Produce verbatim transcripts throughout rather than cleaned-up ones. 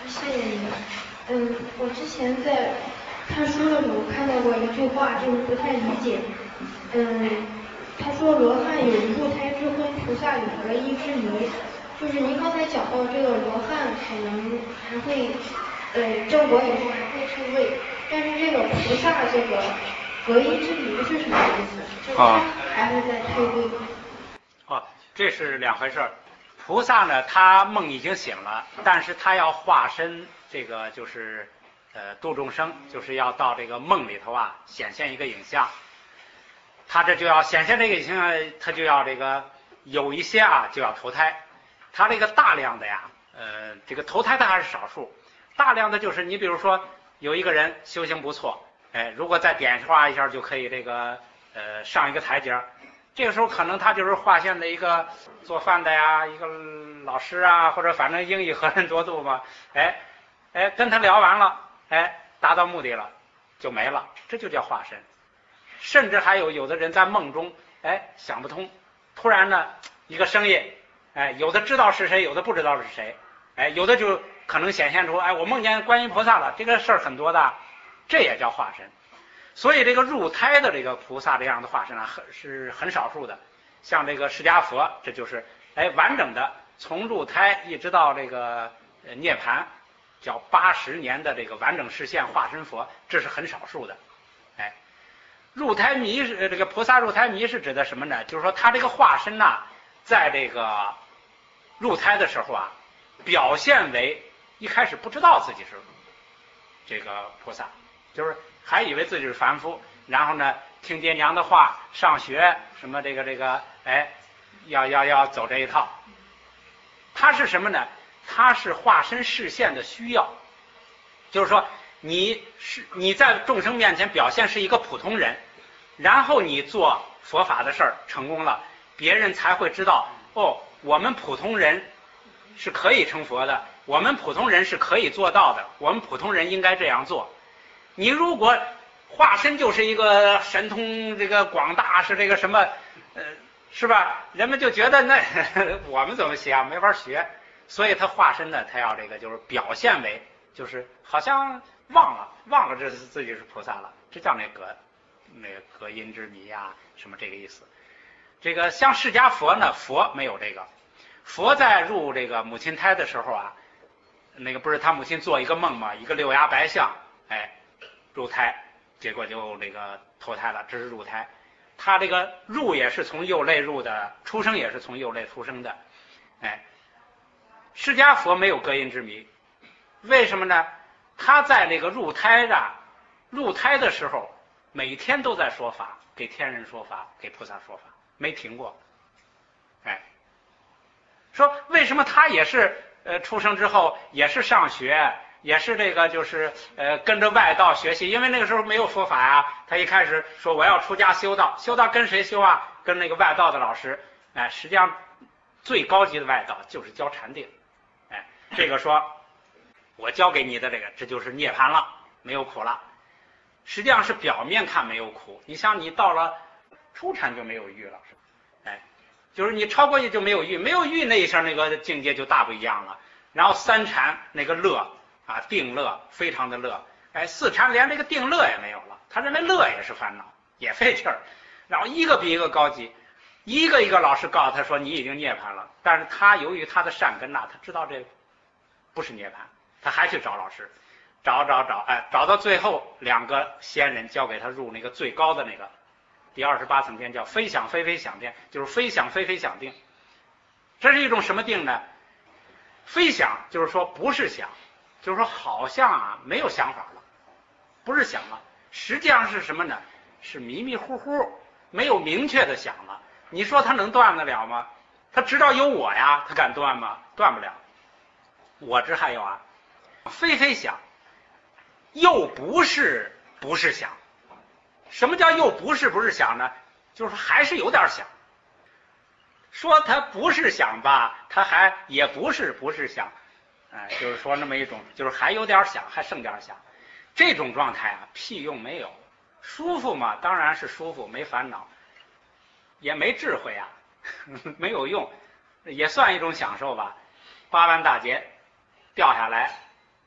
谢谢您。嗯，我之前在看书的时候看到过一句话，就是不太理解。嗯，他说罗汉有入胎之婚，菩萨有得一之谜。就是您刚才讲到这个罗汉可能还会，呃，正果以后还会退位，但是这个菩萨这个隔一之谜是什么意思？就是他还会再退位吗？ 哦，这是两回事儿。菩萨呢，他梦已经醒了，但是他要化身这个就是呃度众生，就是要到这个梦里头啊显现一个影像。他这就要显现这个影像，他就要这个有一些啊就要投胎。他这个大量的呀，呃，这个投胎的还是少数，大量的就是你比如说有一个人修行不错，哎，如果再点化一下就可以这个呃上一个台阶。这个时候可能他就是化现的一个做饭的呀，一个老师啊，或者反正英语和人多度嘛，哎，哎，跟他聊完了，哎，达到目的了，就没了，这就叫化身。甚至还有有的人在梦中，哎，想不通，突然呢一个声音，哎，有的知道是谁，有的不知道是谁，哎，有的就可能显现出，哎，我梦见观音菩萨了，这个事儿很多的，这也叫化身。所以这个入胎的这个菩萨这样的化身啊，很是很少数的。像这个释迦佛，这就是哎完整的从入胎一直到这个涅槃，叫八十年的这个完整实现化身佛，这是很少数的。哎，入胎迷是这个菩萨入胎迷是指的什么呢？就是说他这个化身呐、啊，在这个入胎的时候啊，表现为一开始不知道自己是这个菩萨，就是还以为自己是凡夫，然后呢听爹娘的话，上学什么这个这个，哎，要要要走这一套。他是什么呢？他是化身示现的需要，就是说你是你在众生面前表现是一个普通人，然后你做佛法的事儿成功了，别人才会知道哦，我们普通人是可以成佛的，我们普通人是可以做到的，我们普通人应该这样做。你如果化身就是一个神通这个广大是这个什么呃是吧，人们就觉得那我们怎么学啊，没法学。所以他化身呢，他要这个就是表现为就是好像忘了忘了这是自己是菩萨了，这叫那个那个隔音之谜呀、啊、什么这个意思。这个像释迦佛呢，佛没有这个，佛在入这个母亲胎的时候啊，那个不是他母亲做一个梦嘛，一个六牙白象，哎，入胎，结果就这个投胎了，这是入胎。他这个入也是从右类入的，出生也是从右类出生的，哎，释迦佛没有隔音之谜，为什么呢？他在这个入胎的入胎的时候，每天都在说法，给天人说法，给菩萨说法，没停过。哎，说为什么他也是呃出生之后也是上学，也是这个就是呃跟着外道学习，因为那个时候没有说法啊。他一开始说我要出家修道，修道跟谁修啊？跟那个外道的老师。哎，实际上最高级的外道就是教禅定。哎，这个说我教给你的这个，这就是涅槃了，没有苦了。实际上是表面看没有苦，你像你到了初禅就没有欲了，是吧？哎，就是你超过去就没有欲，没有欲那一下那个境界就大不一样了。然后三禅那个乐啊，定乐非常的乐，哎，四禅连这个定乐也没有了，他认为乐也是烦恼，也费劲儿。然后一个比一个高级，一个一个老师告诉他说你已经涅槃了，但是他由于他的善根呐、啊，他知道这不是涅槃，他还去找老师，找找找，哎，找到最后两个仙人教给他入那个最高的那个第二十八层天，叫非想非非想定，就是非想非非想定。这是一种什么定呢？非想就是说不是想，就是说好像啊没有想法了，不是想了，实际上是什么呢？是迷迷糊糊，没有明确的想了。你说他能断得了吗？他知道有我呀，他敢断吗？断不了。我知还有啊，非非想，又不是不是想。什么叫又不是不是想呢？就是还是有点想。说他不是想吧，他还也不是不是想，哎，就是说那么一种，就是还有点想，还剩点想，这种状态啊，屁用没有。舒服嘛，当然是舒服，没烦恼，也没智慧啊，没有用，也算一种享受吧。八万大劫掉下来，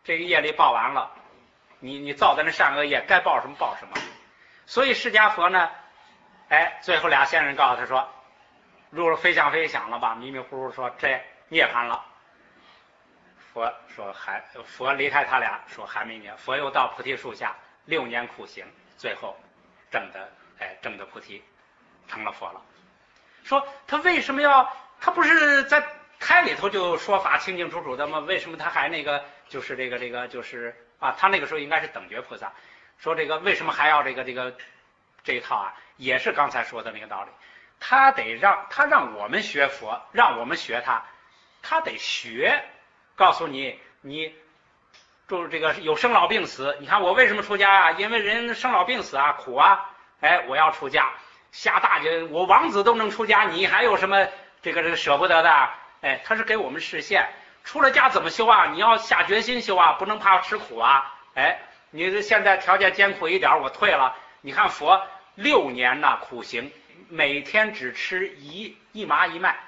这个业力报完了，你你造的那善恶业该报什么报什么。所以释迦佛呢，哎，最后俩仙人告诉他说，入了飞翔飞翔了吧，迷迷糊糊说这涅槃了。佛说还，佛离开他俩说还没涅，佛又到菩提树下六年苦行，最后证的哎证的菩提，成了佛了。说他为什么要？他不是在胎里头就说法清清楚楚的吗？为什么他还那个就是这个这个就是啊？他那个时候应该是等觉菩萨。说这个为什么还要这个这个这一套啊？也是刚才说的那个道理。他得让他让我们学佛，让我们学他，他得学。告诉你，你就是这个有生老病死。你看我为什么出家啊？因为人生老病死啊，苦啊。哎，我要出家，下大决，我王子都能出家，你还有什么这个这个舍不得的？哎，他是给我们示现，出了家怎么修啊？你要下决心修啊，不能怕吃苦啊。哎，你现在条件艰苦一点，我退了。你看佛六年呐苦行，每天只吃一一麻一麦。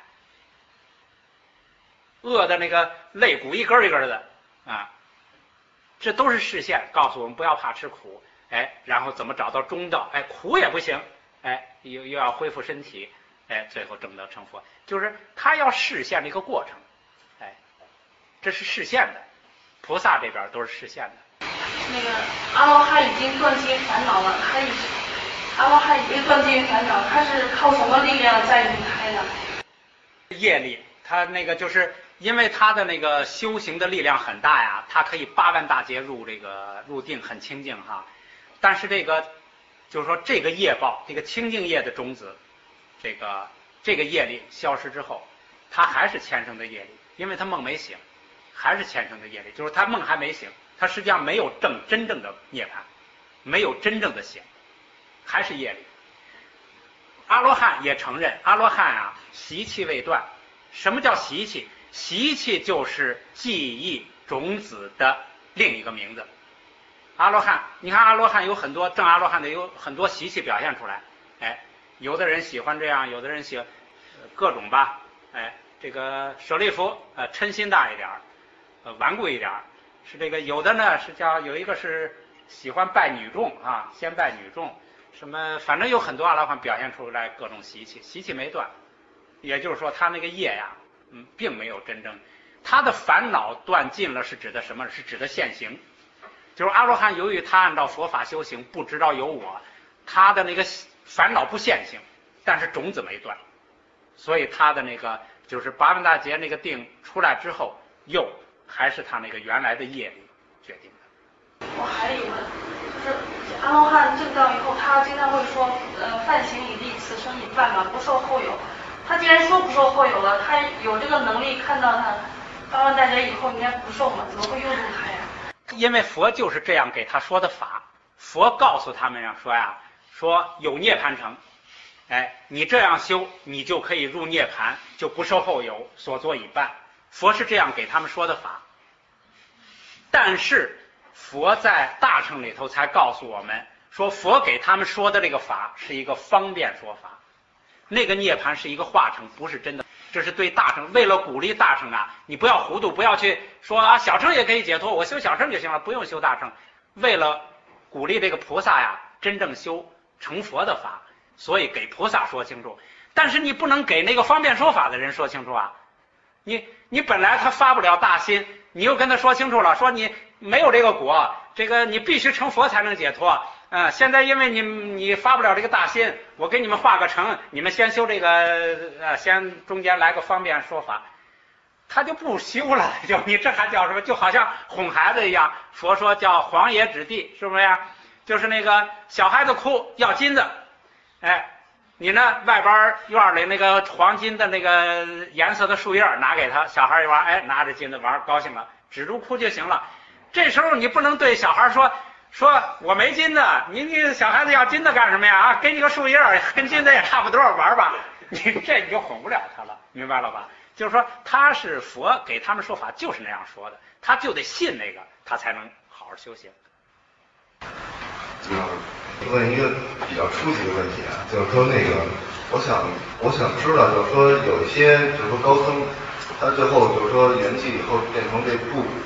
饿的那个肋骨一根一根的啊，这都是示现，告诉我们不要怕吃苦，哎，然后怎么找到中道，哎，苦也不行，哎，又又要恢复身体，哎，最后证得成佛，就是他要示现这个过程，哎，这是示现的，菩萨这边都是示现的。 那个阿罗汉已经断尽烦恼了，他已经阿罗汉已经断尽烦恼，他是靠什么力量在离开的？ 业力，他那个就是。因为他的那个修行的力量很大呀，他可以八万大劫入这个入定，很清净哈。但是这个就是说这个业报，这个清净业的种子，这个这个业力消失之后，他还是前生的业力，因为他梦没醒，还是前生的业力，就是他梦还没醒，他实际上没有证真正的涅槃，没有真正的醒，还是业力。阿罗汉也承认，阿罗汉啊，习气未断。什么叫习气？习气就是记忆种子的另一个名字。阿罗汉，你看阿罗汉有很多，正阿罗汉的有很多习气表现出来。哎，有的人喜欢这样，有的人喜欢、呃、各种吧。哎，这个舍利弗，呃，嗔心大一点，呃，顽固一点，是这个。有的呢是叫有一个是喜欢拜女众啊，先拜女众，什么反正有很多阿罗汉表现出来各种习气，习气没断，也就是说他那个业呀。嗯，并没有真正，他的烦恼断尽了，是指的什么？是指的现行。就是阿罗汉，由于他按照佛法修行，不知道有我，他的那个烦恼不现行，但是种子没断，所以他的那个就是八万大劫那个定出来之后，又还是他那个原来的业力决定的。 我还有一个，就是阿罗汉证道以后，他经常会说，呃，梵行已立，此生已办嘛，不受后有。他既然说不受后有了，他有这个能力看到他八万大劫以后应该不受嘛，怎么会诱入他呀？ 因为佛就是这样给他说的法，佛告诉他们呀，说呀，说有涅槃城，哎，你这样修，你就可以入涅槃，就不受后有，所作已办。佛是这样给他们说的法，但是佛在大乘里头才告诉我们，说佛给他们说的这个法是一个方便说法。那个涅槃是一个化成，不是真的。这是对大乘，为了鼓励大乘啊，你不要糊涂，不要去说啊小乘也可以解脱，我修小乘就行了，不用修大乘。为了鼓励这个菩萨呀，真正修成佛的法，所以给菩萨说清楚。但是你不能给那个方便说法的人说清楚啊。你你本来他发不了大心，你又跟他说清楚了，说你没有这个果，这个你必须成佛才能解脱。啊、嗯，现在因为你你发不了这个大心，我给你们画个城，你们先修这个呃，先中间来个方便说法，他就不修了，就你这还叫什么？就好像哄孩子一样，佛说叫黄野指地，是不是呀？就是那个小孩子哭要金子，哎，你呢外边院里那个黄金的那个颜色的树叶拿给他，小孩一玩，哎，拿着金子玩高兴了，止住哭就行了。这时候你不能对小孩说。说我没金子，你你小孩子要金子干什么呀？啊，给你个树叶，跟金子也差不多，玩吧。你这你就哄不了他了，明白了吧？就是说他是佛给他们说法，就是那样说的，他就得信那个，他才能好好修行。 嗯，问一个比较初级的问题啊，就是说那个，我想我想知道，就是说有一些就是说高僧，他最后就是说圆寂以后变成这布。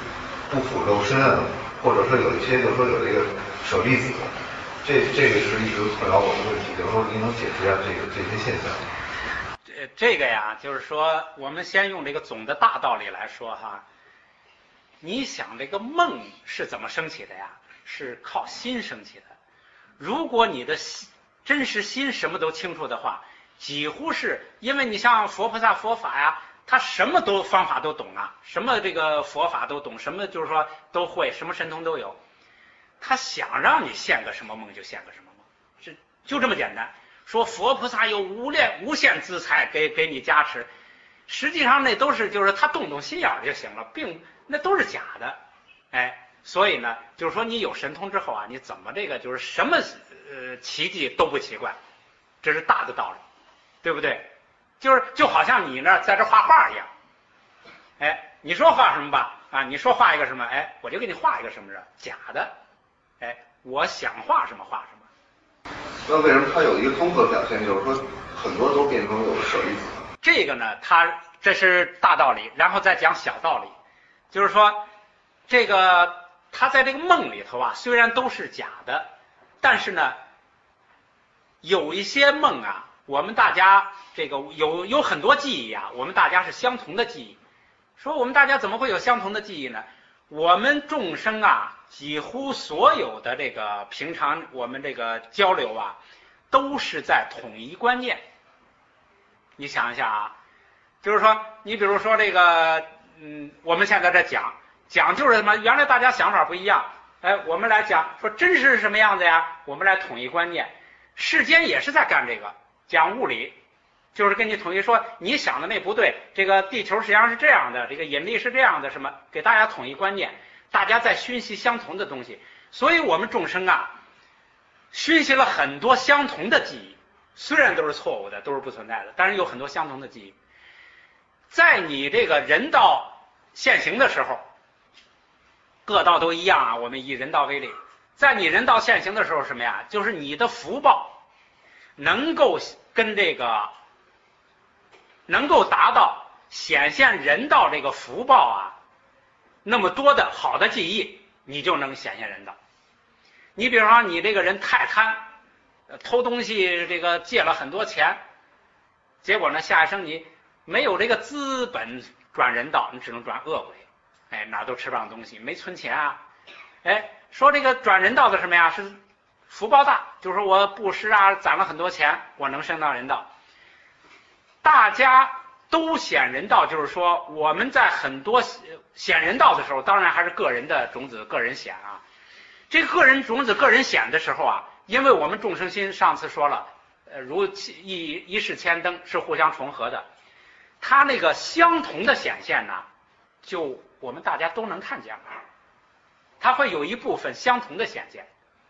不腐肉身啊，或者说有一些就是说有这个舍利子，这这个是一直困扰我的问题，就是说您能解释一下这个这些现象？ 这这个呀，就是说我们先用这个总的大道理来说哈。你想这个梦是怎么升起的呀？是靠心升起的。如果你的心真实心什么都清楚的话，几乎是因为你像佛菩萨佛法呀，他什么都方法都懂啊，什么这个佛法都懂，什么就是说都会，什么神通都有。他想让你现个什么梦就现个什么梦，是就这么简单。说佛菩萨有无量无限资财给给你加持，实际上那都是就是他动动心眼就行了，并那都是假的，哎，所以呢，就是说你有神通之后啊，你怎么这个就是什么呃奇迹都不奇怪，这是大的道理，对不对？就是就好像你呢在这画画一样，哎，你说画什么吧，啊，你说画一个什么，哎，我就给你画一个什么人，假的，哎，我想画什么画什么。 那为什么它有一个综合表现，就是说很多都变成有舍利子？ 这个呢，它这是大道理，然后再讲小道理。就是说，这个他在这个梦里头啊，虽然都是假的，但是呢，有一些梦啊，我们大家这个有有很多记忆啊，我们大家是相同的记忆。说我们大家怎么会有相同的记忆呢？我们众生啊，几乎所有的这个平常我们这个交流啊，都是在统一观念。你想一下啊，就是说，你比如说这个。嗯，我们现在在讲讲就是什么？原来大家想法不一样，哎，我们来讲说真实是什么样子呀？我们来统一观念。世间也是在干这个，讲物理，就是跟你统一说你想的那不对，这个地球实际上是这样的，这个引力是这样的，什么给大家统一观念，大家在熏习相同的东西。所以我们众生啊，熏习了很多相同的记忆，虽然都是错误的，都是不存在的，但是有很多相同的记忆。在你这个人道现行的时候，各道都一样啊，我们以人道为例，在你人道现行的时候什么呀？就是你的福报能够跟这个能够达到显现人道这个福报啊那么多的好的记忆，你就能显现人道。你比如说你这个人太贪，偷东西，这个借了很多钱，结果呢下一生你没有这个资本转人道，你只能转恶鬼，哎，哪都吃不上东西，没存钱啊，哎，说这个转人道的什么呀？是福报大，就是说我布施啊，攒了很多钱，我能升到人道。大家都显人道，就是说我们在很多显人道的时候，当然还是个人的种子，个人显啊。这个个人种子、个人显的时候啊，因为我们众生心上次说了，呃，如一一世千灯是互相重合的。它那个相同的显现呢，就我们大家都能看见了，它会有一部分相同的显现，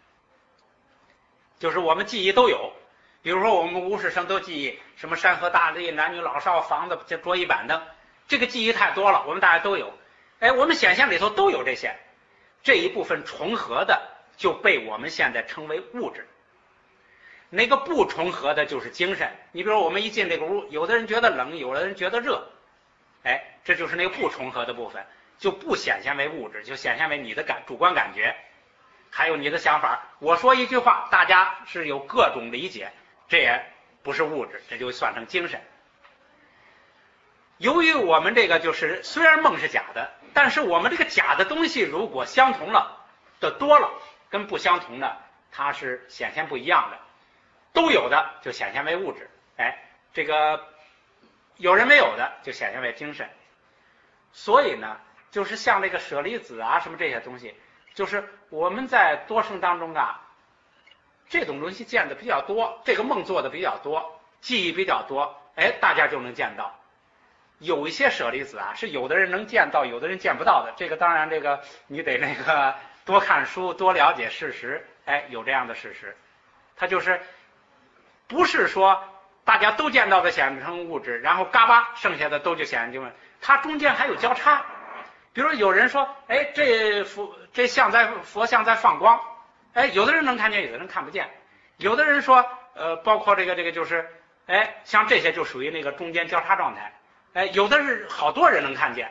就是我们记忆都有，比如说我们无事生都记忆什么山河大地、男女老少、房子、桌椅板凳，这个记忆太多了，我们大家都有，哎，我们显现里头都有这些，这一部分重合的就被我们现在称为物质。那个不重合的就是精神。你比如我们一进这个屋，有的人觉得冷，有的人觉得热，哎，这就是那个不重合的部分，就不显现为物质，就显现为你的感主观感觉，还有你的想法。我说一句话，大家是有各种理解，这也不是物质，这就算成精神。由于我们这个就是虽然梦是假的，但是我们这个假的东西如果相同了的多了，跟不相同的它是显现不一样的。都有的就显现为物质，哎，这个有人没有的就显现为精神。所以呢，就是像这个舍利子啊什么这些东西，就是我们在多生当中啊，这种东西见的比较多，这个梦做的比较多，记忆比较多，哎，大家就能见到。有一些舍利子啊，是有的人能见到，有的人见不到的。这个当然，这个你得那个多看书，多了解事实，哎，有这样的事实，它就是。不是说大家都见到的显成物质，然后嘎巴剩下的都就显现精神，它中间还有交叉。比如有人说，哎，这佛这像在佛像在放光，哎，有的人能看见，有的人看不见。有的人说，呃，包括这个这个就是，哎，像这些就属于那个中间交叉状态。哎，有的是好多人能看见，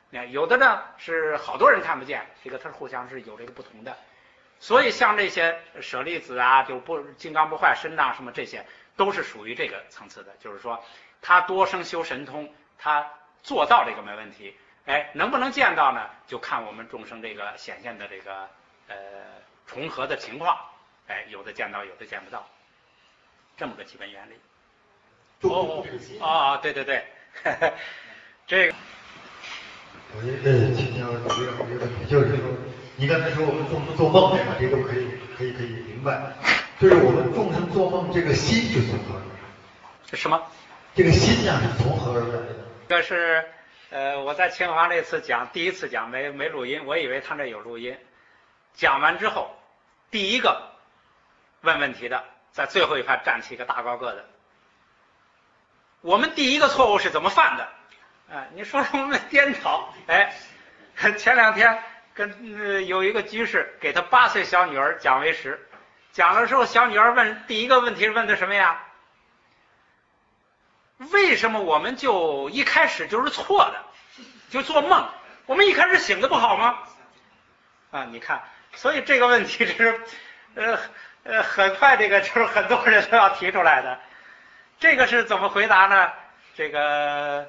有的呢是好多人看不见，这个它互相是有这个不同的。所以像这些舍利子啊，就不金刚不坏身呐，什么这些都是属于这个层次的，就是说他多生修神通，他做到这个没问题。哎，能不能见到呢？就看我们众生这个显现的这个呃重合的情况。哎，有的见到，有的见不到，这么个基本原理。哦哦，对对对，呵呵这个。 我也是请教主任一个问题，就是说，你刚才说我们众生做梦对吧？这个可以可以可以明白，就是我们众生做梦，这个心是从何而来？ 什么？ 这个心呀是从何而来的？ 这是呃我在清华那次讲，第一次讲没没录音，我以为他那有录音。讲完之后，第一个问问题的在最后一排站起一个大高个子。我们第一个错误是怎么犯的？哎，你说我们颠倒，哎，前两天跟、呃、有一个居士给他八岁小女儿讲为实，讲的时候，小女儿问第一个问题问的什么呀？为什么我们就一开始就是错的，就做梦？我们一开始醒的不好吗？啊，你看，所以这个问题是，呃呃，很快这个就是很多人都要提出来的。这个是怎么回答呢？这个。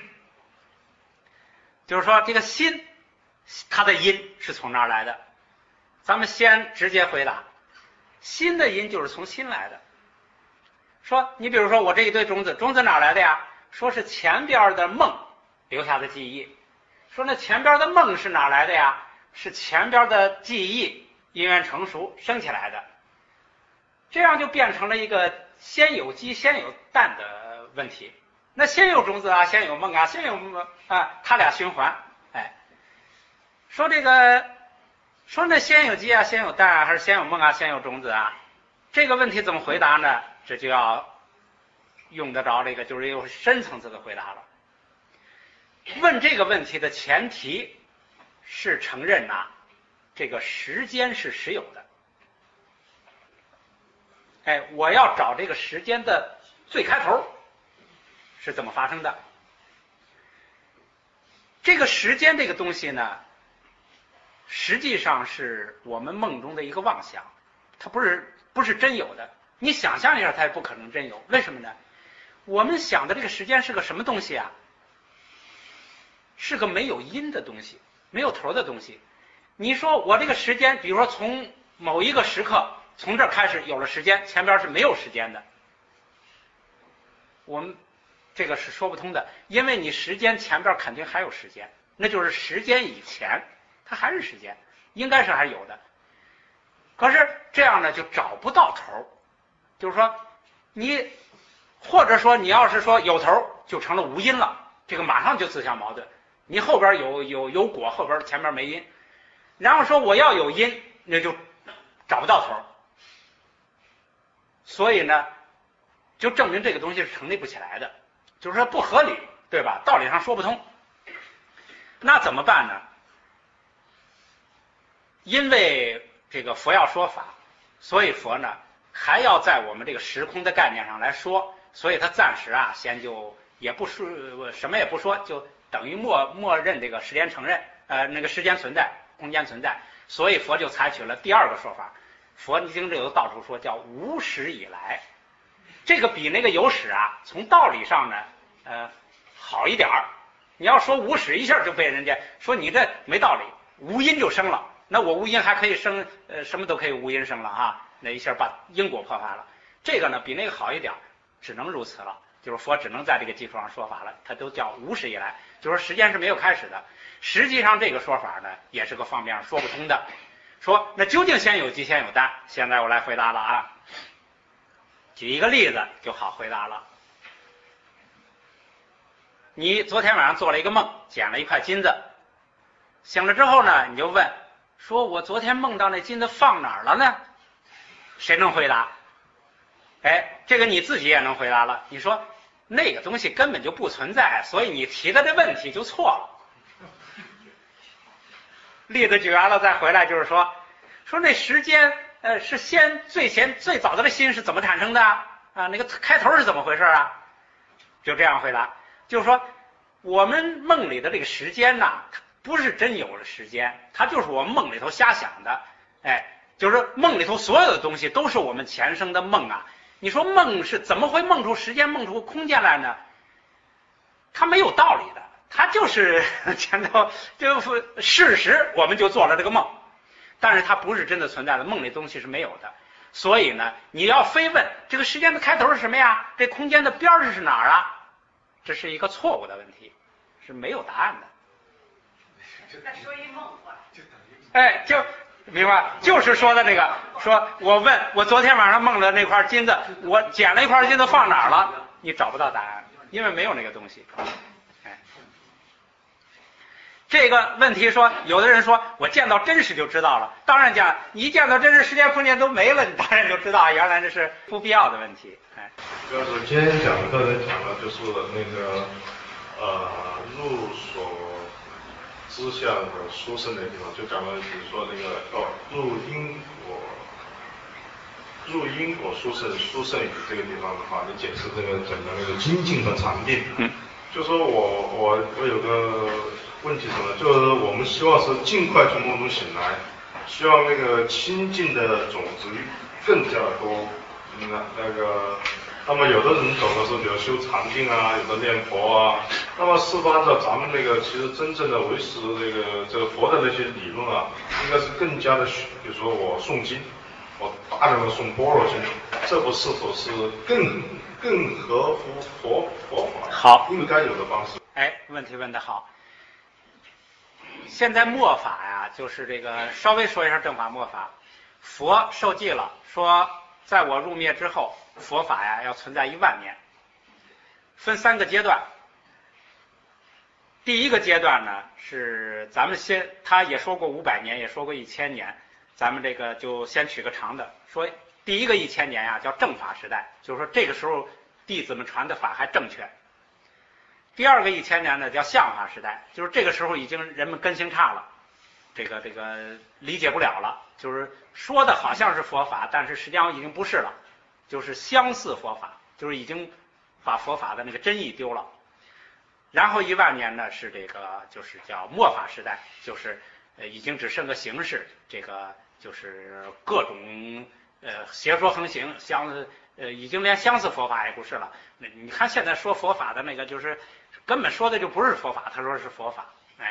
就是说这个心它的因是从哪儿来的？咱们先直接回答，心的因就是从心来的。说你比如说我这一堆种子，种子哪儿来的呀？说是前边的梦留下的记忆。说那前边的梦是哪儿来的呀？是前边的记忆因缘成熟生起来的。这样就变成了一个先有鸡先有蛋的问题。那先有种子啊，先有梦啊，先有梦啊，它俩循环。哎，说这个，说那先有鸡啊，先有蛋啊，还是先有梦啊，先有种子啊？这个问题怎么回答呢？这就要用得着这个，就是有深层次的回答了。问这个问题的前提是承认呐、啊，这个时间是实有的。哎，我要找这个时间的最开头。是怎么发生的？这个时间这个东西呢，实际上是我们梦中的一个妄想，它不是不是真有的。你想象一下，它也不可能真有。为什么呢？我们想的这个时间是个什么东西啊？是个没有因的东西，没有头的东西。你说我这个时间，比如说从某一个时刻，从这儿开始有了时间，前边是没有时间的。我们这个是说不通的，因为你时间前边肯定还有时间，那就是时间以前它还是时间，应该是还是有的。可是这样呢就找不到头，就是说你或者说你要是说有头就成了无因了，这个马上就自相矛盾。你后边有有有果，后边前边没因，然后说我要有因，那就找不到头。所以呢就证明这个东西是成立不起来的，就是说不合理，对吧？道理上说不通。那怎么办呢？因为这个佛要说法，所以佛呢还要在我们这个时空的概念上来说，所以他暂时啊先就也不说什么也不说，就等于默默认这个时间承认，呃那个时间存在，空间存在，所以佛就采取了第二个说法。佛经里有到处说叫无始以来，这个比那个有始啊，从道理上呢，呃好一点儿。你要说无始，一下就被人家说你这没道理，无因就生了。那我无因还可以生，呃，什么都可以无因生了啊，那一下把因果破坏了。这个呢比那个好一点，只能如此了，就是佛只能在这个基础上说法了，它都叫无始以来，就是说时间是没有开始的。实际上这个说法呢也是个方面上说不通的。说那究竟先有鸡先有蛋？现在我来回答了啊，举一个例子就好回答了。你昨天晚上做了一个梦，捡了一块金子，醒了之后呢，你就问说我昨天梦到那金子放哪儿了呢？谁能回答？哎，这个你自己也能回答了。你说那个东西根本就不存在，所以你提的这问题就错了。例子举完了再回来，就是说说那时间呃是先最前最早的这心是怎么产生的啊？那个开头是怎么回事啊？就这样回答，就是说我们梦里的这个时间呐，它不是真有了时间，它就是我们梦里头瞎想的。哎，就是梦里头所有的东西都是我们前生的梦啊。你说梦是怎么会梦出时间、梦出空间来呢？它没有道理的，它就是前头就是事实，我们就做了这个梦，但是它不是真的存在的，梦里东西是没有的。所以呢，你要非问这个时间的开头是什么呀？这空间的边儿是哪儿啊？这是一个错误的问题，是没有答案的。 再说一梦话， 哎，就明白，就是说的这个，说我问我昨天晚上梦的那块金子，我捡了一块金子放哪儿了？你找不到答案，因为没有那个东西。哎，这个问题说，有的人说我见到真实就知道了，当然讲，你一见到真实，时间空间都没了，你当然就知道原来这是不必要的问题。哎， 就是今天讲课的讲的就是那个呃入所知相的殊胜的地方，就讲了，比如说那个哦入因果入因果殊胜殊胜语这个地方的话，你解释这个整个那个精进和禅定。嗯，就说我我我有个问题什么，就是我们希望是尽快从梦中醒来，希望那个清净的种子更加多。那那个，那么有的人走的是比如修禅定啊，有的念佛啊。那么是不按照咱们那个其实真正的唯识这个这个佛的那些理论啊，应该是更加的，比如说我诵经，我大量的诵般若经，这不是否是更更合乎佛佛法好应该有的方式？ 哎，问题问得好。现在末法呀，就是这个稍微说一下正法末法。佛受记了，说在我入灭之后，佛法呀要存在一万年，分三个阶段。第一个阶段呢是咱们先，他也说过五百年，也说过一千年，咱们这个就先取个长的，说第一个一千年呀叫正法时代，就是说这个时候弟子们传的法还正确。第二个一千年呢叫相法时代，就是这个时候已经人们根性差了，这个这个理解不了了，就是说的好像是佛法，但是实际上已经不是了，就是相似佛法，就是已经把佛法的那个真意丢了。然后一万年呢是这个就是叫末法时代，就是呃已经只剩个形式，这个就是各种呃邪说横行，相呃已经连相似佛法也不是了。那你看现在说佛法的那个就是根本说的就不是佛法，他说是佛法。哎，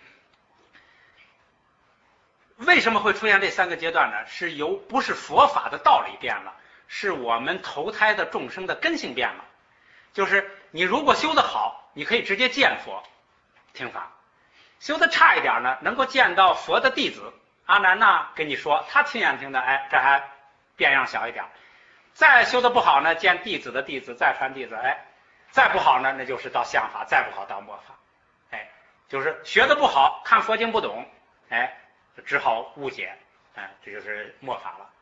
为什么会出现这三个阶段呢？是由不是佛法的道理变了，是我们投胎的众生的根性变了。就是你如果修得好，你可以直接见佛听法；修得差一点呢，能够见到佛的弟子阿难呐跟你说，他亲眼听的，哎，这还变样小一点。再修得不好呢，见弟子的弟子，再传弟子，哎，再不好呢，那就是到相法；再不好到末法。哎，就是学得不好，看佛经不懂，哎，只好误解，哎，这就是末法了。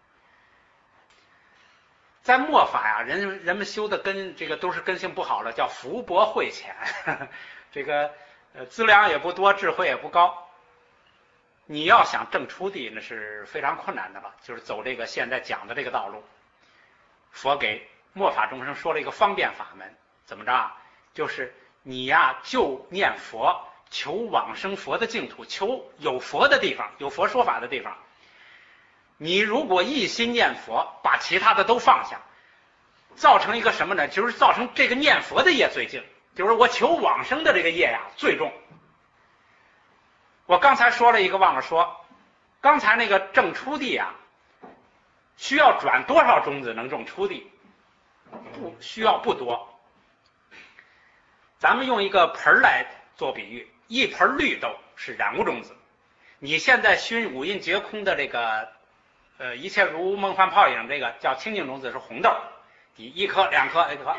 在末法呀，人人们修的根这个都是根性不好了，叫福薄慧浅，呵呵这个呃资粮也不多，智慧也不高。你要想证出地，那是非常困难的了，就是走这个现在讲的这个道路。佛给末法众生说了一个方便法门，怎么着啊？就是你呀就念佛，求往生佛的净土，求有佛的地方，有佛说法的地方。你如果一心念佛，把其他的都放下，造成一个什么呢？就是造成这个念佛的业最净，就是我求往生的这个业呀最重。我刚才说了一个忘了说，刚才那个证出地啊，需要转多少种子能种出地？不需要不多。咱们用一个盆来做比喻，一盆绿豆是染污种子，你现在熏五阴皆空的这个呃一切如梦幻泡影，这个叫清净种子是红豆，你一颗两颗一颗。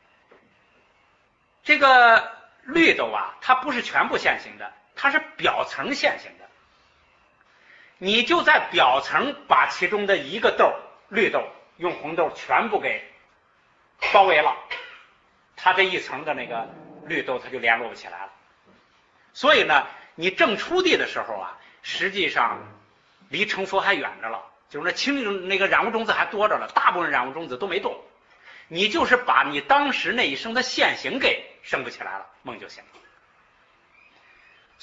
这个绿豆啊，它不是全部现行的，它是表层现行的。你就在表层把其中的一个豆绿豆用红豆全部给包围了，它这一层的那个绿豆它就联络不起来了。所以呢，你正出地的时候啊，实际上离成佛还远着了，就是那清那个染污种子还多着了，大部分染污种子都没动。你就是把你当时那一生的现行给升不起来了，梦就醒了。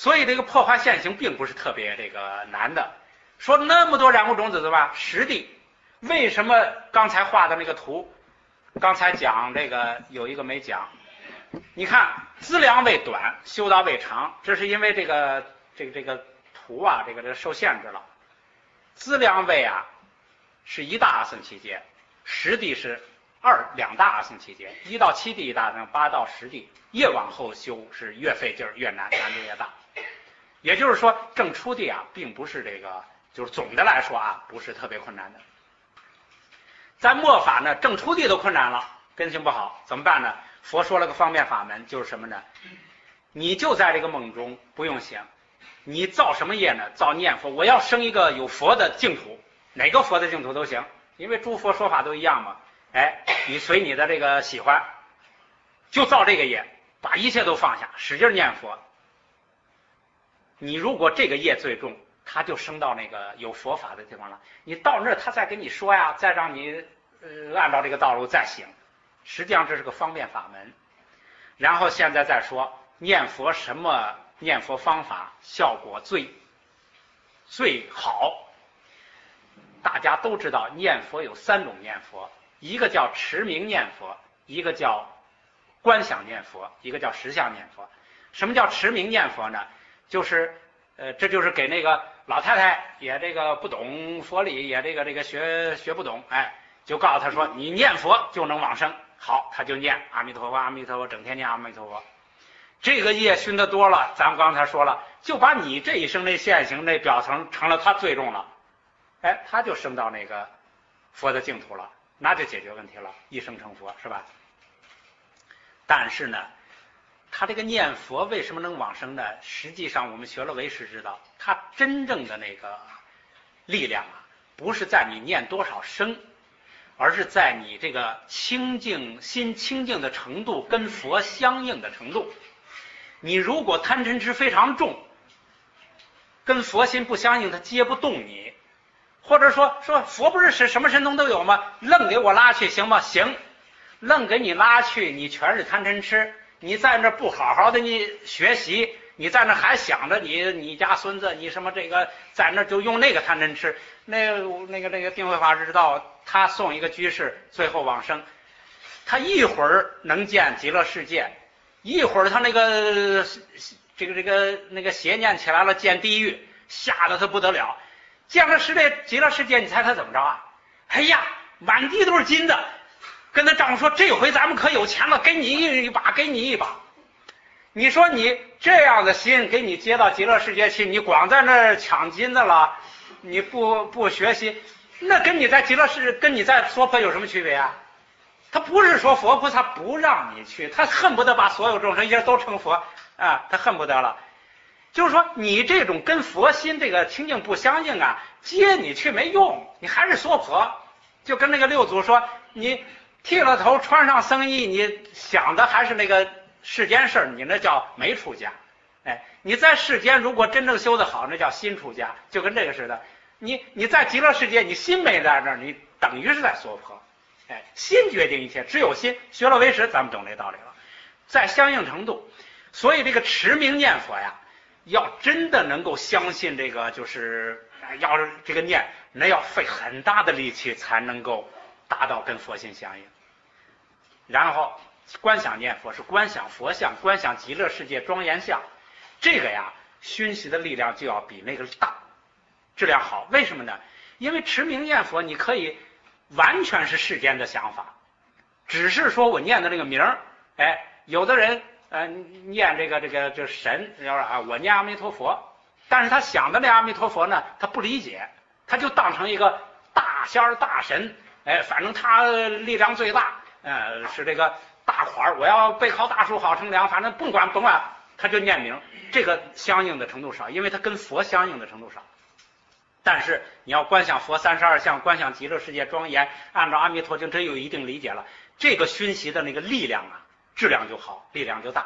所以这个破坏现行并不是特别这个难的。说那么多染污种子对吧？实地为什么刚才画的那个图，刚才讲这个有一个没讲，你看资粮位短，修道位长，这是因为这个这个这个图啊，这个这个受限制了。资粮位啊是一大阿僧祇劫，实地是二两大阿僧祇劫，一到七地一大阿僧，八到十地，越往后修是越费劲儿越难，难度越大。也就是说，正初地啊，并不是这个，就是总的来说啊，不是特别困难的。在末法呢，正初地都困难了，根性不好，怎么办呢？佛说了个方便法门，就是什么呢？你就在这个梦中不用想，你造什么业呢？造念佛，我要生一个有佛的净土，哪个佛的净土都行，因为诸佛说法都一样嘛。哎，你随你的这个喜欢，就造这个业，把一切都放下，使劲念佛。你如果这个业最重，他就升到那个有佛法的地方了。你到那儿，他再跟你说呀，再让你呃按照这个道路再行。实际上这是个方便法门。然后现在再说念佛，什么念佛方法效果最最好？大家都知道，念佛有三种念佛，一个叫持名念佛，一个叫观想念佛，一个叫实相念佛。什么叫持名念佛呢？就是呃，这就是给那个老太太也这个不懂佛理，也这个这个学学不懂，哎，就告诉他说，你念佛就能往生。好，他就念阿弥陀佛，阿弥陀佛，整天念阿弥陀佛。这个业熏得多了，咱们刚才说了，就把你这一生这现行这表层成了他最重了，哎，他就升到那个佛的净土了，那就解决问题了，一生成佛，是吧？但是呢，他这个念佛为什么能往生呢？实际上我们学了唯识知道，他真正的那个力量啊，不是在你念多少声，而是在你这个清净心清净的程度跟佛相应的程度。你如果贪嗔痴非常重，跟佛心不相应，他接不动你。或者说说佛不是是什么神通都有吗？愣给我拉去行吗？行，愣给你拉去，你全是贪嗔痴。你在那不好好的你学习，你在那还想着你你家孙子，你什么这个在那就用那个贪嗔痴。那那个那个定慧法师知道，他送一个居士最后往生，他一会儿能见极乐世界，一会儿他那个这个这个那个邪念起来了，见地狱，吓得他不得了。见了世界极乐世界，你猜他怎么着啊？哎呀，满地都是金的。跟他丈夫说，这回咱们可有钱了，给你一把，给你一把。你说你这样的心给你接到极乐世界去，你光在那儿抢金的了，你不不学习，那跟你在极乐世跟你在娑婆有什么区别啊？他不是说佛菩萨不让你去，他恨不得把所有众生一下都成佛啊，他恨不得了。就是说你这种跟佛心这个清净不相应啊，接你去没用，你还是娑婆。就跟那个六祖说，你剃了头穿上僧衣，你想的还是那个世间事儿，你那叫没出家。哎，你在世间如果真正修得好，那叫心出家，就跟这个似的。你你在极乐世界，你心没在那儿，你等于是在娑婆。哎，心决定一切，只有心。学了唯识，咱们懂这道理了。在相应程度，所以这个持名念佛呀，要真的能够相信这个，就是要是这个念，那要费很大的力气才能够达到跟佛心相应。然后观想念佛是观想佛像，观想极乐世界庄严相，这个呀熏习的力量就要比那个大，质量好。为什么呢？因为持名念佛你可以完全是世间的想法，只是说我念的这个名儿，哎，有的人呃念这个这个这神，要是啊我念阿弥陀佛，但是他想的那阿弥陀佛呢，他不理解，他就当成一个大仙儿大神，哎，反正他力量最大，呃，是这个大款儿，我要背靠大树好乘凉，反正甭管甭管，他就念名，这个相应的程度少，因为他跟佛相应的程度少。但是你要观想佛三十二相，观想极乐世界庄严，按照阿弥陀经真有一定理解了，这个熏习的那个力量啊，质量就好，力量就大。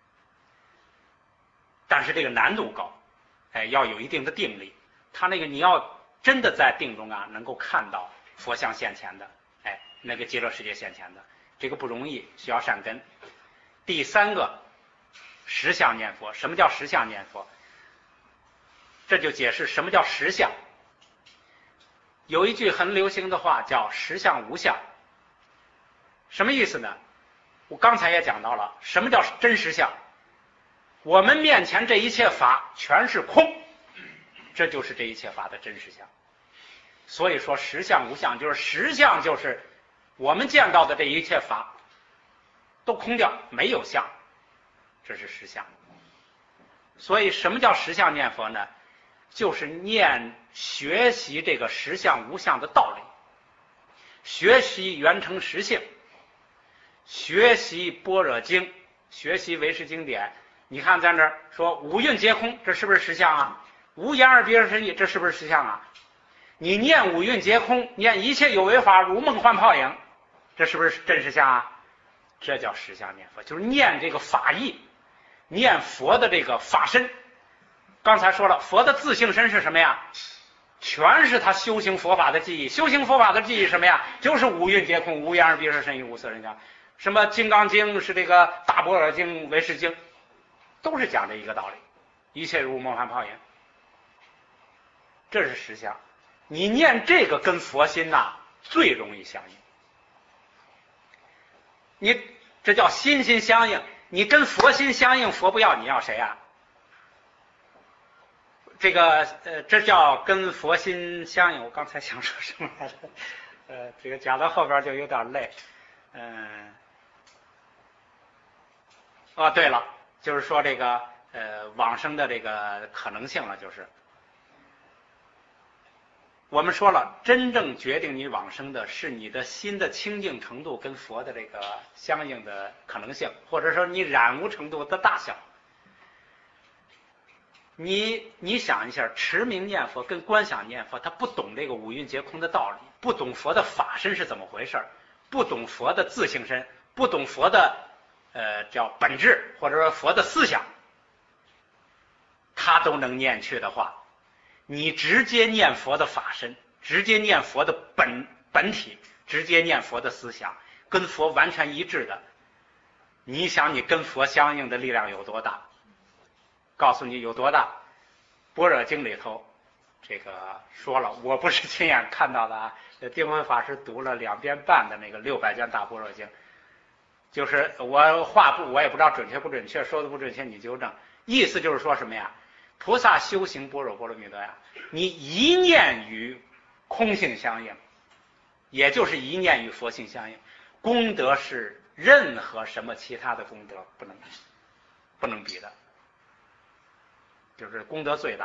但是这个难度高，哎，要有一定的定力。他那个你要真的在定中啊，能够看到佛像现前的，哎，那个极乐世界现前的，这个不容易，需要善根。第三个，实相念佛。什么叫实相念佛？ 这就解释什么叫实相。有一句很流行的话叫实相无相，什么意思呢？我刚才也讲到了，什么叫真实相？我们面前这一切法全是空，这就是这一切法的真实相。所以说实相无相，就是实相就是我们见到的这一切法都空掉，没有相，这是实相。所以什么叫实相念佛呢？就是念学习这个实相无相的道理，学习圆成实性，学习般若经，学习唯识经典。你看在那儿说五蕴皆空，这是不是实相啊？无言而别生义，这是不是实相啊？你念五蕴皆空，念一切有为法如梦幻泡影，这是不是真实相啊？这叫实相念佛，就是念这个法义，念佛的这个法身。刚才说了，佛的自性身是什么呀？全是他修行佛法的记忆。修行佛法的记忆什么呀？就是五蕴皆空，无言而别生身义，无色人相。什么金刚经是这个大般若经、唯识经，都是讲这一个道理，一切如梦幻泡影，这是实相。你念这个跟佛心呐、啊、最容易相应，你这叫心心相应。你跟佛心相应，佛不要你要谁啊？这个呃，这叫跟佛心相应。我刚才想说什么来着？呃，这个讲到后边就有点累。嗯、呃，哦，对了，就是说这个呃往生的这个可能性了，就是我们说了，真正决定你往生的是你的心的清净程度跟佛的这个相应的可能性，或者说你染污程度的大小。你你想一下，持名念佛跟观想念佛，他不懂这个五蕴皆空的道理，不懂佛的法身是怎么回事，不懂佛的自性身，不懂佛的呃叫本质，或者说佛的思想，他都能念去的话，你直接念佛的法身，直接念佛的本本体，直接念佛的思想，跟佛完全一致的，你想你跟佛相应的力量有多大？告诉你有多大。般若经里头这个说了，我不是亲眼看到的啊，定慧法师读了两遍半的那个六百卷大般若经，就是我话不我也不知道准确不准确，说的不准确你纠正。意思就是说什么呀？菩萨修行般若波罗蜜多呀，你一念与空性相应，也就是一念与佛性相应，功德是任何什么其他的功德不能不能比的，就是功德最大。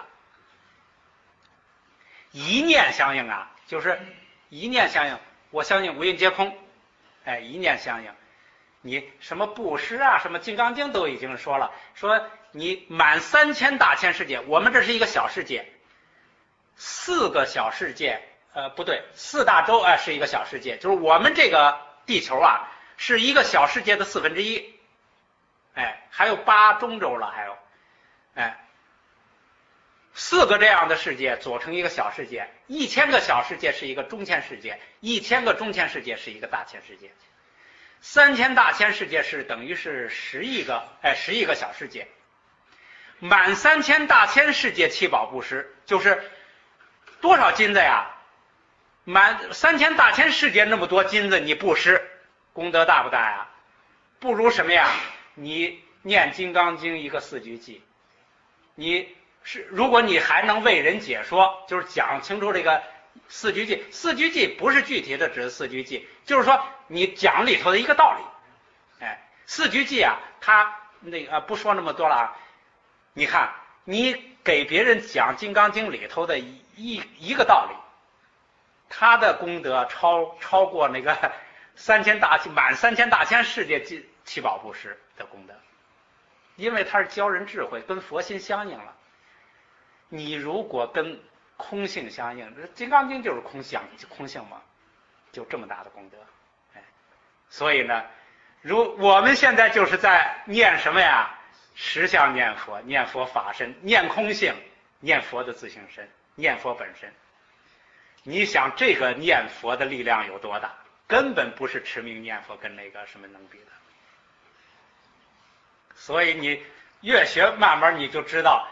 一念相应啊，就是一念相应，我相信五蕴皆空，哎，一念相应。你什么布施啊，什么金刚经都已经说了，说你满三千大千世界，我们这是一个小世界，四个小世界，呃，不对，四大洲啊、呃、是一个小世界，就是我们这个地球啊是一个小世界的四分之一，哎，还有八中洲了，还有，哎。四个这样的世界组成一个小世界，一千个小世界是一个中千世界，一千个中千世界是一个大千世界，三千大千世界是等于是十亿个，哎，十亿个小世界。满三千大千世界七宝布施，就是多少金子呀？满三千大千世界那么多金子，你布施，功德大不大呀？不如什么呀？你念金刚经一个四句偈，你。是，如果你还能为人解说，就是讲清楚这个四句偈。四句偈不是具体的指四句偈，就是说你讲里头的一个道理。哎，四句偈啊，他那个、呃、不说那么多了啊。你看，你给别人讲《金刚经》里头的一一个道理，他的功德超超过那个三千大满三千大千世界七宝布施的功德，因为他是教人智慧，跟佛心相应了。你如果跟空性相应，《金刚经》就是空相空性嘛，就这么大的功德，哎，所以呢，如我们现在就是在念什么呀？实相念佛，念佛法身，念空性，念佛的自性身，念佛本身。你想这个念佛的力量有多大？根本不是持名念佛跟那个什么能比的。所以你越学，慢慢你就知道。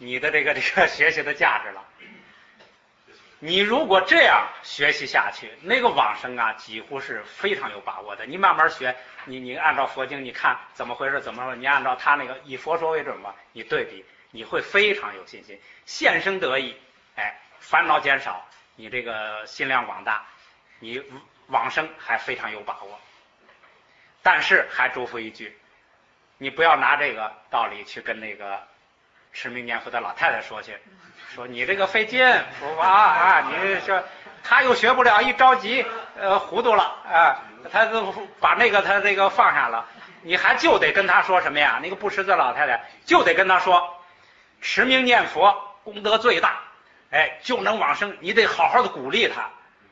你的这个这个学习的价值了。你如果这样学习下去，那个往生啊，几乎是非常有把握的。你慢慢学，你你按照佛经，你看怎么回事，怎么说？你按照他那个以佛说为准吧，你对比，你会非常有信心，现生得意，哎，烦恼减少，你这个心量广大，你往生还非常有把握。但是还嘱咐一句，你不要拿这个道理去跟那个持名念佛的老太太说去。说你这个费劲，佛法啊，你说他又学不了，一着急，呃，糊涂了啊，他就把那个他这个放下了，你还就得跟他说什么呀？那个不识字老太太就得跟他说，持名念佛功德最大，哎，就能往生，你得好好的鼓励他。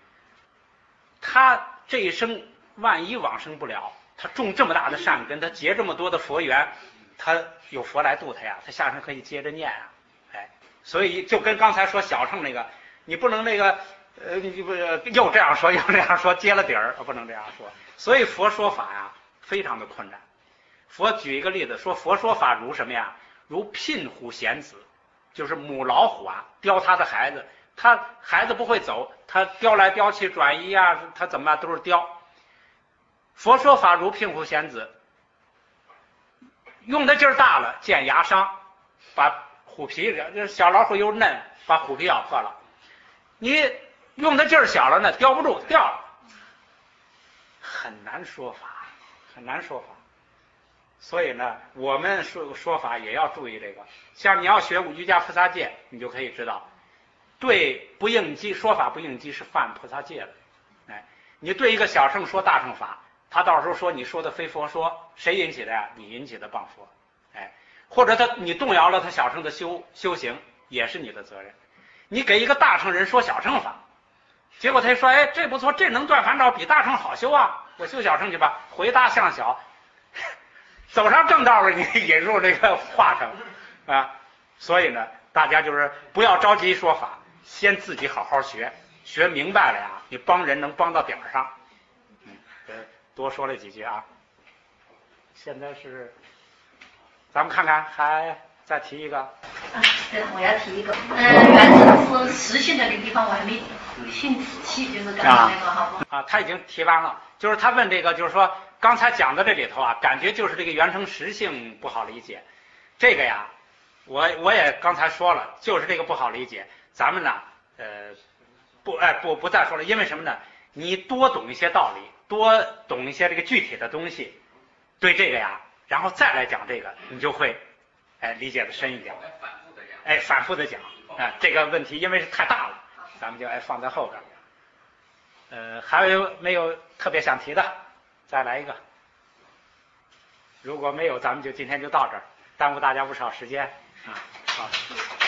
他这一生万一往生不了，他种这么大的善根，他结这么多的佛缘，他有佛来度他呀，他下生可以接着念啊。所以就跟刚才说小乘那个，你不能那个呃，你不又这样说又这样说，接了底儿，不能这样说。所以佛说法呀，非常的困难。佛举一个例子说，佛说法如什么呀？如聘虎衔子，就是母老虎啊，叼他的孩子，他孩子不会走，他叼来叼去转移啊，他怎么办都是叼。佛说法如聘虎衔子，用的劲儿大了，见牙伤，把虎皮，这小老虎又嫩，把虎皮咬破了。你用的劲儿小了呢，叼不住，掉了。很难说法，很难说法。所以呢，我们说说法也要注意这个。像你要学瑜伽菩萨戒，你就可以知道，对不应机说法不应机是犯菩萨戒的。哎，你对一个小乘说大乘法，他到时候说你说的非佛说，谁引起的呀？你引起的谤佛。哎。或者他你动摇了他小乘的修修行，也是你的责任。你给一个大乘人说小乘法，结果他说，哎，这不错，这能断烦恼，比大乘好修啊，我修小乘去吧。回大向小，走上正道了，你引入这个化乘啊。所以呢，大家就是不要着急说法，先自己好好学，学明白了呀，你帮人能帮到点儿上。嗯，多说了几句啊。现在是。咱们看看，还再提一个。 啊，对，我要提一个。呃，原成是实性的那个地方我还没听仔细，就是刚才那个好不好？ 啊，他已经提完了。就是他问这个，就是说刚才讲的这里头啊，感觉就是这个原成实性不好理解。这个呀，我我也刚才说了，就是这个不好理解。咱们呢，呃，不，哎，不不再说了，因为什么呢？你多懂一些道理，多懂一些这个具体的东西，对这个呀。然后再来讲这个，你就会，哎，理解的深一点。哎，反复的讲，哎，这个问题因为是太大了，咱们就哎放在后边。呃，还有没有特别想提的？再来一个。如果没有，咱们就今天就到这儿，耽误大家不少时间啊。好。